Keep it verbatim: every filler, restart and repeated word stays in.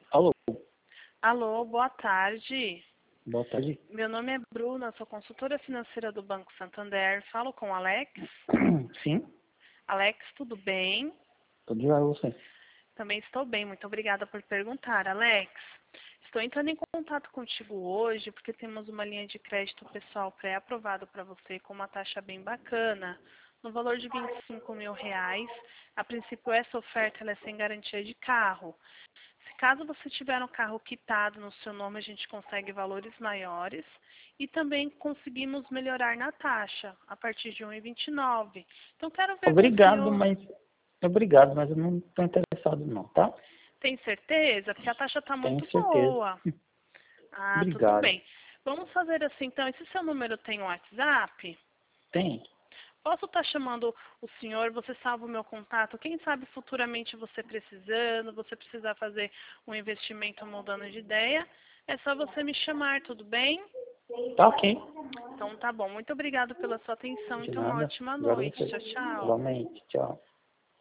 Alô, Alô, boa tarde. boa tarde. Meu nome é Bruna, sou consultora financeira do Banco Santander. Falo com o Alex. Sim, Alex, tudo bem? tudo já você. Também estou bem, muito obrigada por perguntar. Alex, estou entrando em contato contigo hoje porque temos uma linha de crédito pessoal pré-aprovado para você com uma taxa bem bacana, no valor de vinte e cinco mil reais. A princípio, essa oferta ela é sem garantia de carro. Se caso você tiver um carro quitado no seu nome, a gente consegue valores maiores e também conseguimos melhorar na taxa, a partir de um vírgula vinte e nove. Então, quero ver com o Obrigado, senhor. mas obrigado, mas eu não estou interessado não, tá? Tem certeza? Porque a taxa está Tenho muito certeza. boa. Ah, tudo Obrigado. bem. Vamos fazer assim, então. Esse seu número tem um WhatsApp? Tem. Posso estar chamando o senhor, você salva o meu contato? Quem sabe futuramente você precisando, você precisar fazer um investimento mudando de ideia, é só você me chamar, tudo bem? Tá ok. Então tá bom. Muito obrigado pela sua atenção. De Então uma nada. ótima Obrigado a noite. você. Tchau, tchau. Igualmente. Tchau.